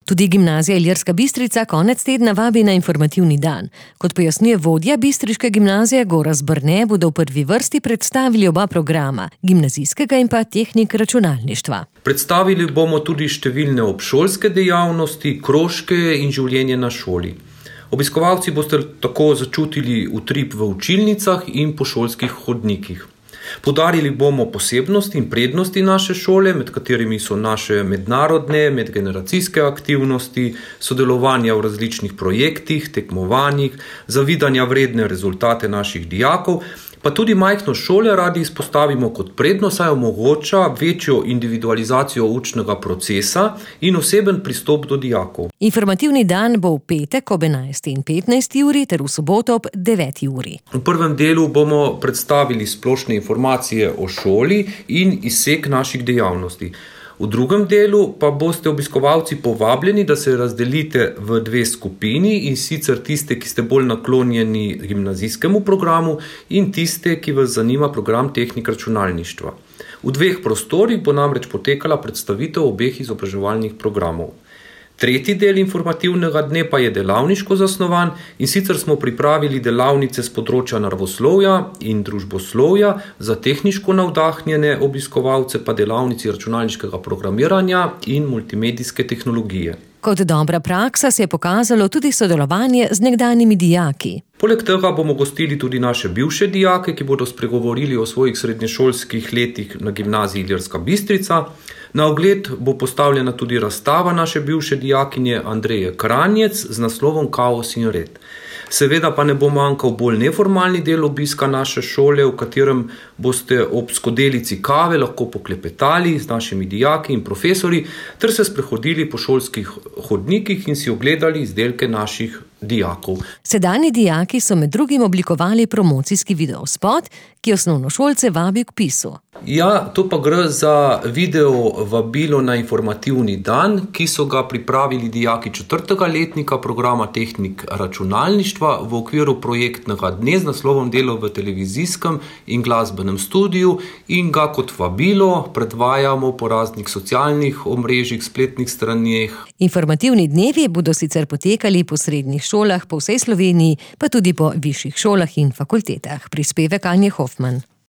Tudi gimnazija Ilirska Bistrica konec tedna vabi na informativni dan. Kot pojasnjuje vodja bistriške gimnazije Gorazd Brne, bodo v prvi vrsti predstavili oba programa, gimnazijskega in pa tehnik računalništva. Predstavili bomo tudi številne obšolske dejavnosti, krožke in življenje na šoli. Obiskovalci boste tako začutili utrip v učilnicah in po šolskih hodnikih. Poudarili bomo posebnosti in prednosti naše šole, med katerimi so naše mednarodne, medgeneracijske aktivnosti, sodelovanja v različnih projektih, tekmovanjih, zavidanja vredne rezultate naših dijakov, pa tudi majhnost šole radi izpostavimo kot prednost, saj omogoča večjo individualizacijo učnega procesa in oseben pristop do dijakov. Informativni dan bo v petek ob 11:15 uri ter v soboto ob 9 uri. V prvem delu bomo predstavili splošne informacije o šoli in izsek naših dejavnosti. V drugem delu pa boste obiskovalci povabljeni, da se razdelite v dve skupini, in sicer tiste, ki ste bolj naklonjeni gimnazijskemu programu, in tiste, ki vas zanima program tehnik računalništva. V dveh prostorih bo namreč potekala predstavitev obeh izobraževalnih programov. Tretji del informativnega dne pa je delavniško zasnovan, in sicer smo pripravili delavnice z področja naravoslovja in družboslovja, za tehniško navdahnjene obiskovalce pa delavnici računalniškega programiranja in multimedijske tehnologije. Kot dobra praksa se je pokazalo tudi sodelovanje z nekdanjimi dijaki. Poleg tega bomo gostili tudi naše bivše dijake, ki bodo spregovorili o svojih srednješolskih letih na gimnaziji Ilirska Bistrica. Na ogled bo postavljena tudi razstava naše bivše dijakinje Andreje Kranjec z naslovom Kaos in red. Seveda pa ne bo manjkal bolj neformalni del obiska naše šole, v katerem boste ob skodelici kave lahko poklepetali z našimi dijaki in profesorji ter se sprehodili po šolskih hodnikih in si ogledali izdelke naših dijakov. Sedanji dijaki so med drugim oblikovali promocijski videospot, ki osnovnošolce vabi k vpisu. Ja, to pa gre za video vabilo na informativni dan, ki so ga pripravili dijaki 4. letnika programa tehnik računalništva v okviru projektnega dne z naslovom Delo v televizijskem in glasbenem studiu, in ga kot vabilo predvajamo po raznih socialnih omrežjih, spletnih straneh. Informativni dnevi bodo sicer potekali po srednjih šolah po vsej Sloveniji, pa tudi po višjih šolah in fakultetah. Prispevek Anje Hofman.